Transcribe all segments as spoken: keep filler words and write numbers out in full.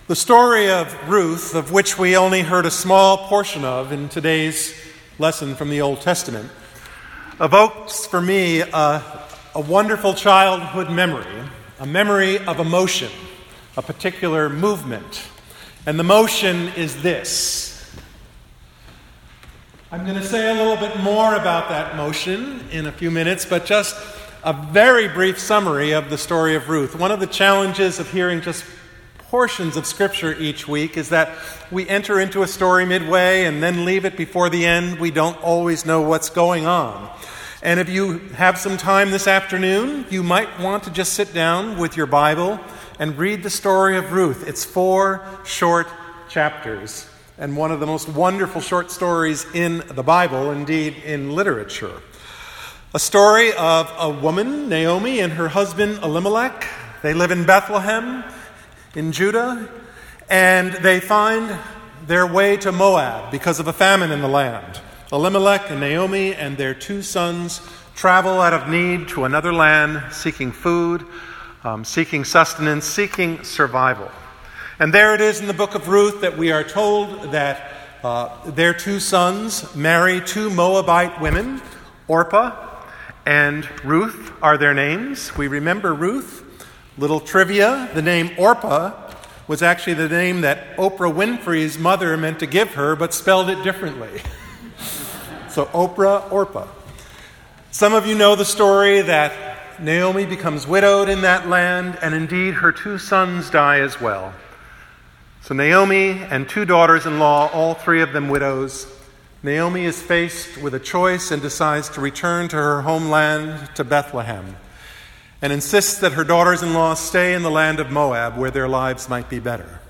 The story of Ruth, of which we only heard a small portion of in today's lesson from the Old Testament, evokes for me a, a wonderful childhood memory, a memory of emotion, a particular movement. And the motion is this. I'm going to say a little bit more about that motion in a few minutes, but just a very brief summary of the story of Ruth. One of the challenges of hearing just portions of Scripture each week is that we enter into a story midway and then leave it before the end. We don't always know what's going on. And if you have some time this afternoon, you might want to just sit down with your Bible and read the story of Ruth. It's four short chapters and one of the most wonderful short stories in the Bible, indeed in literature. A story of a woman, Naomi, and her husband Elimelech. They live in Bethlehem in Judah, and they find their way to Moab because of a famine in the land. Elimelech and Naomi and their two sons travel out of need to another land, seeking food, um, seeking sustenance, seeking survival. And there it is in the book of Ruth that we are told that uh, their two sons marry two Moabite women. Orpah and Ruth are their names. We remember Ruth. Little trivia, the name Orpah was actually the name that Oprah Winfrey's mother meant to give her, but spelled it differently. So Oprah, Orpah. Some of you know the story that Naomi becomes widowed in that land, and indeed her two sons die as well. So Naomi and two daughters-in-law, all three of them widows. Naomi is faced with a choice and decides to return to her homeland, to Bethlehem, and insists that her daughters-in-law stay in the land of Moab where their lives might be better.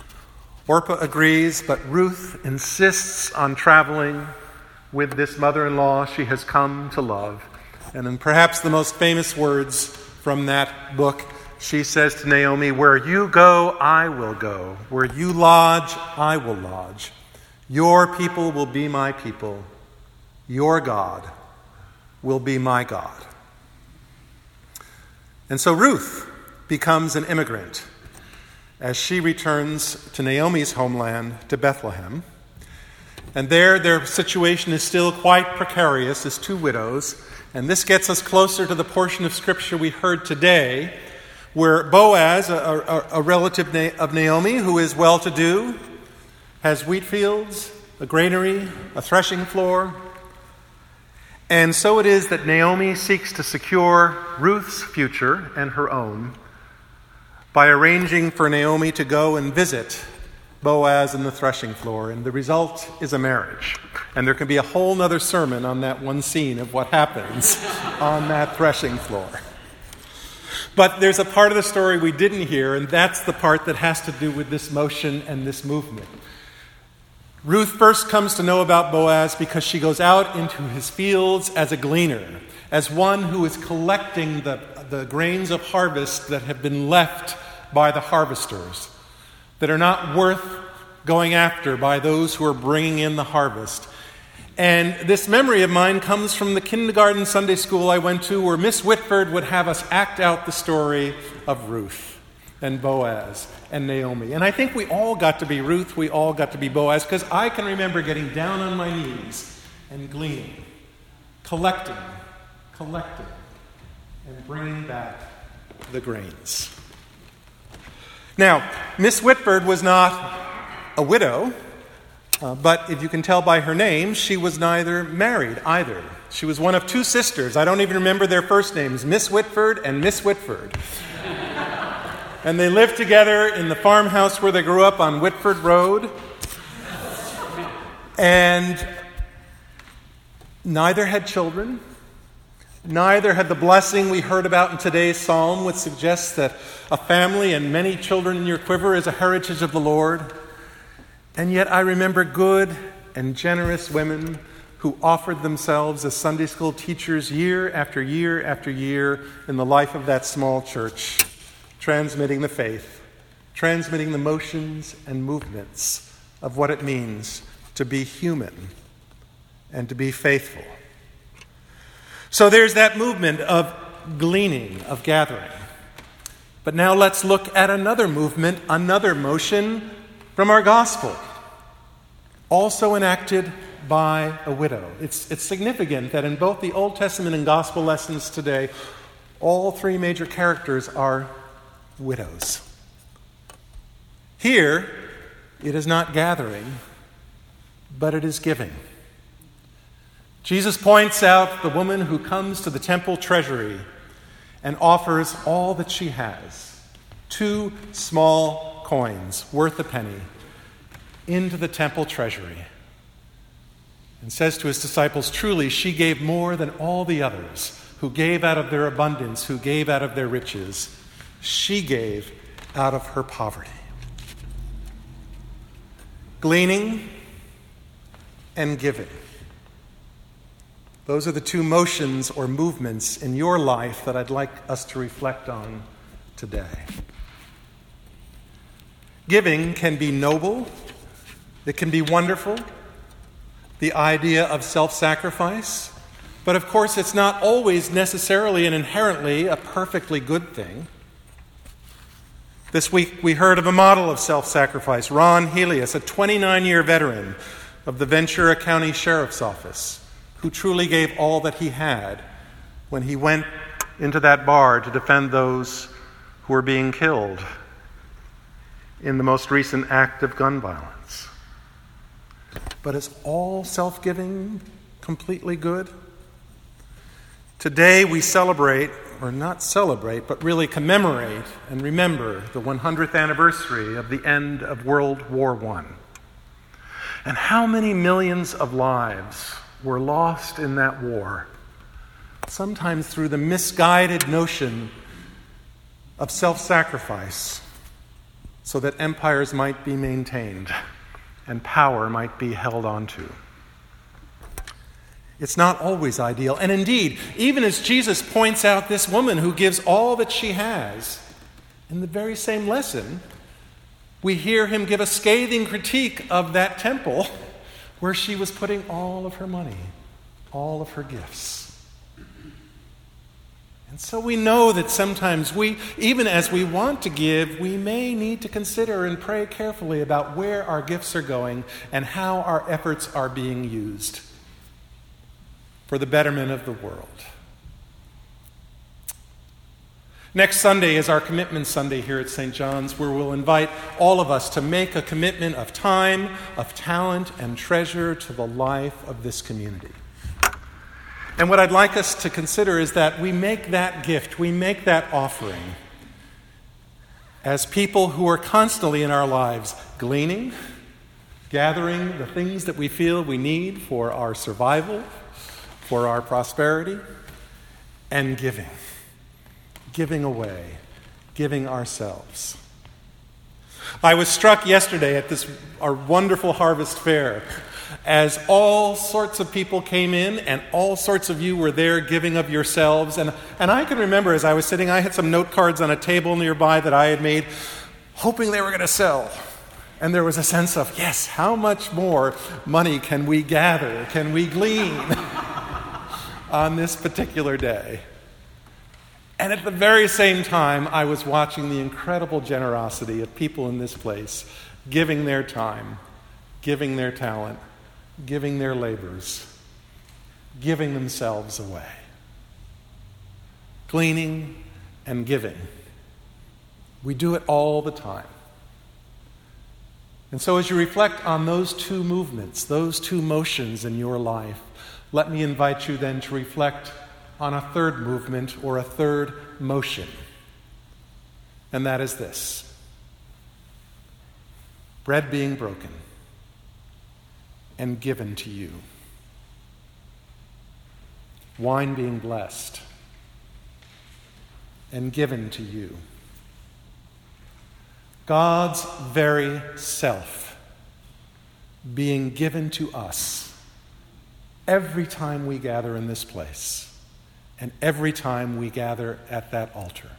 Orpah agrees, but Ruth insists on traveling with this mother-in-law she has come to love. And in perhaps the most famous words from that book, she says to Naomi, "Where you go, I will go. Where you lodge, I will lodge. Your people will be my people. Your God will be my God." And so Ruth becomes an immigrant as she returns to Naomi's homeland, to Bethlehem. And there, their situation is still quite precarious as two widows. And this gets us closer to the portion of Scripture we heard today, where Boaz, a, a, a relative of Naomi who is well-to-do, has wheat fields, a granary, a threshing floor. And so it is that Naomi seeks to secure Ruth's future and her own by arranging for Naomi to go and visit Boaz in the threshing floor. And the result is a marriage. And there can be a whole other sermon on that one scene of what happens on that threshing floor. But there's a part of the story we didn't hear, and that's the part that has to do with this motion and this movement. Ruth first comes to know about Boaz because she goes out into his fields as a gleaner, as one who is collecting the, the grains of harvest that have been left by the harvesters, that are not worth going after by those who are bringing in the harvest. And this memory of mine comes from the kindergarten Sunday school I went to, where Miss Whitford would have us act out the story of Ruth and Boaz and Naomi. And I think we all got to be Ruth, we all got to be Boaz, because I can remember getting down on my knees and gleaning, collecting, collecting, and bringing back the grains. Now, Miss Whitford was not a widow, uh, but if you can tell by her name, she was neither married either. She was one of two sisters. I don't even remember their first names, Miss Whitford and Miss Whitford. And they lived together in the farmhouse where they grew up on Whitford Road. And neither had children. Neither had the blessing we heard about in today's psalm, which suggests that a family and many children in your quiver is a heritage of the Lord. And yet I remember good and generous women who offered themselves as Sunday school teachers year after year after year in the life of that small church, transmitting the faith, transmitting the motions and movements of what it means to be human and to be faithful. So there's that movement of gleaning, of gathering. But now let's look at another movement, another motion from our gospel, also enacted by a widow. It's, it's significant that in both the Old Testament and gospel lessons today, all three major characters are widows. Here, it is not gathering, but it is giving. Jesus points out the woman who comes to the temple treasury and offers all that she has, two small coins worth a penny, into the temple treasury, and says to his disciples, truly, she gave more than all the others who gave out of their abundance, who gave out of their riches. She gave out of her poverty. Gleaning and giving. Those are the two motions or movements in your life that I'd like us to reflect on today. Giving can be noble. It can be wonderful. The idea of self-sacrifice. But of course, it's not always necessarily and inherently a perfectly good thing. This week we heard of a model of self-sacrifice, Ron Helias, a twenty-nine-year veteran of the Ventura County Sheriff's Office, who truly gave all that he had when he went into that bar to defend those who were being killed in the most recent act of gun violence. But is all self-giving completely good? Today we celebrate, or not celebrate, but really commemorate and remember the one hundredth anniversary of the end of World War One. And how many millions of lives were lost in that war, sometimes through the misguided notion of self-sacrifice so that empires might be maintained and power might be held onto. It's not always ideal. And indeed, even as Jesus points out this woman who gives all that she has, in the very same lesson, we hear him give a scathing critique of that temple where she was putting all of her money, all of her gifts. And so we know that sometimes we, even as we want to give, we may need to consider and pray carefully about where our gifts are going and how our efforts are being used for the betterment of the world. Next Sunday is our Commitment Sunday here at Saint John's, where we'll invite all of us to make a commitment of time, of talent, and treasure to the life of this community. And what I'd like us to consider is that we make that gift, we make that offering as people who are constantly in our lives gleaning, gathering the things that we feel we need for our survival, for our prosperity, and giving. Giving away, giving ourselves. I was struck yesterday at this our wonderful harvest fair as all sorts of people came in and all sorts of you were there giving of yourselves. And, and I can remember as I was sitting, I had some note cards on a table nearby that I had made, hoping they were going to sell. And there was a sense of, yes, how much more money can we gather, can we glean on this particular day? And at the very same time, I was watching the incredible generosity of people in this place, giving their time, giving their talent, giving their labors, giving themselves away. Gleaning and giving. We do it all the time. And so as you reflect on those two movements, those two motions in your life, let me invite you then to reflect on a third movement or a third motion. And that is this: bread being broken and given to you. Wine being blessed and given to you. God's very self being given to us every time we gather in this place. And every time we gather at that altar.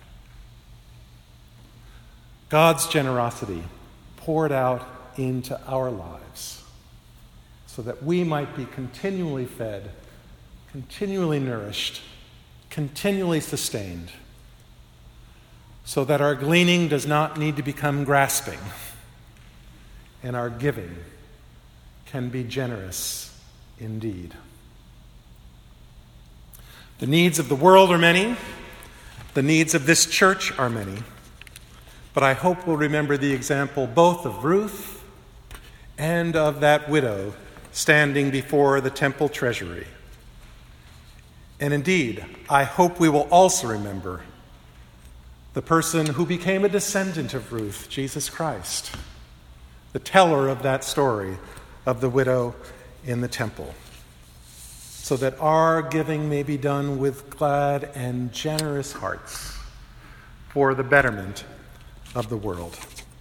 God's generosity poured out into our lives so that we might be continually fed, continually nourished, continually sustained, so that our gleaning does not need to become grasping, and our giving can be generous indeed. The needs of the world are many. The needs of this church are many. But I hope we'll remember the example both of Ruth and of that widow standing before the temple treasury. And indeed, I hope we will also remember the person who became a descendant of Ruth, Jesus Christ, the teller of that story of the widow in the temple, so that our giving may be done with glad and generous hearts for the betterment of the world.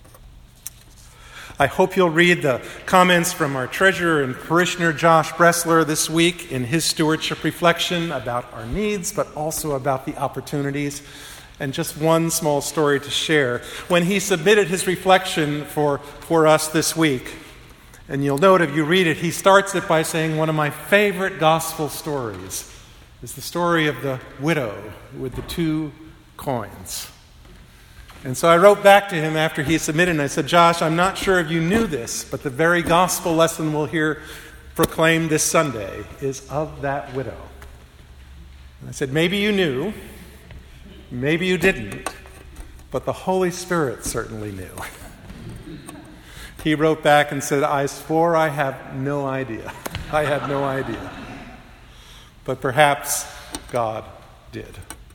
I hope you'll read the comments from our treasurer and parishioner Josh Bressler this week in his stewardship reflection about our needs, but also about the opportunities. And just one small story to share. When he submitted his reflection for, for us this week, and you'll note if you read it, he starts it by saying one of my favorite gospel stories is the story of the widow with the two coins. And so I wrote back to him after he submitted, and I said, Josh, I'm not sure if you knew this, but the very gospel lesson we'll hear proclaimed this Sunday is of that widow. And I said, maybe you knew, maybe you didn't, but the Holy Spirit certainly knew. He wrote back and said, I swore I have no idea. I had no idea. But perhaps God did.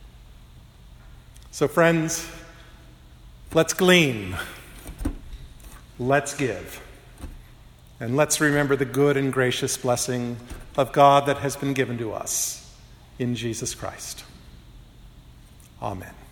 So friends, let's glean, let's give, and let's remember the good and gracious blessing of God that has been given to us in Jesus Christ. Amen.